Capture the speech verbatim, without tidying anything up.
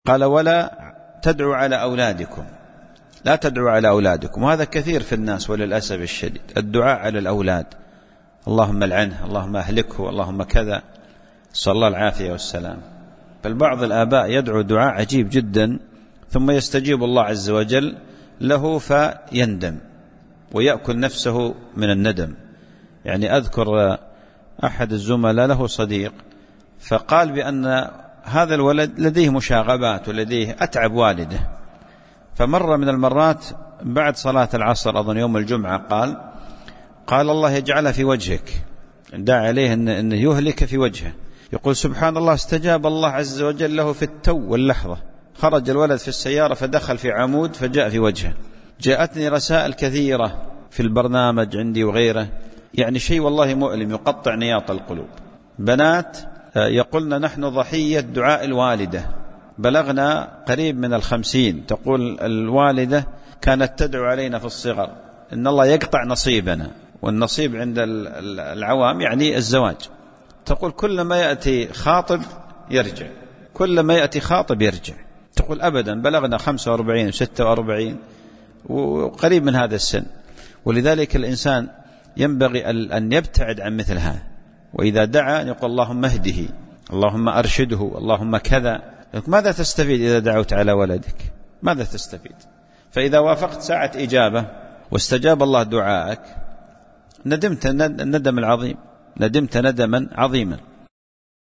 قال ولا تدعوا على أولادكم، لا تدعوا على أولادكم. وهذا كثير في الناس وللأسف الشديد، الدعاء على الأولاد، اللهم لعنه، اللهم أهلكه، اللهم كذا، صلى الله العافية والسلام. بل بعض الآباء يدعو دعاء عجيب جدا ثم يستجيب الله عز وجل له فيندم ويأكل نفسه من الندم. يعني أذكر أحد الزملاء له صديق فقال بأن هذا الولد لديه مشاغبات ولديه أتعب والده، فمر من المرات بعد صلاة العصر أظن يوم الجمعة قال قال الله يجعلها في وجهك، دعا عليه أنه يهلك في وجهه. يقول سبحان الله استجاب الله عز وجل له في التو واللحظة، خرج الولد في السيارة فدخل في عمود فجاء في وجهه. جاءتني رسائل كثيرة في البرنامج عندي وغيره، يعني شيء والله مؤلم يقطع نياط القلوب. بنات يقولن نحن ضحية دعاء الوالدة، بلغنا قريب من الخمسين، تقول الوالدة كانت تدعو علينا في الصغر إن الله يقطع نصيبنا، والنصيب عند العوام يعني الزواج. تقول كل ما يأتي خاطب يرجع، كل ما يأتي خاطب يرجع. تقول أبدا بلغنا خمسة وأربعين وستة وأربعين وقريب من هذا السن. ولذلك الإنسان ينبغي أن يبتعد عن مثل هذا، وإذا دعا يقول اللهم اهده، اللهم أرشده، اللهم كذا. ماذا تستفيد إذا دعوت على ولدك؟ ماذا تستفيد؟ فإذا وافقت ساعة إجابة واستجاب الله دعاءك ندمت الندم العظيم، ندمت ندما عظيما.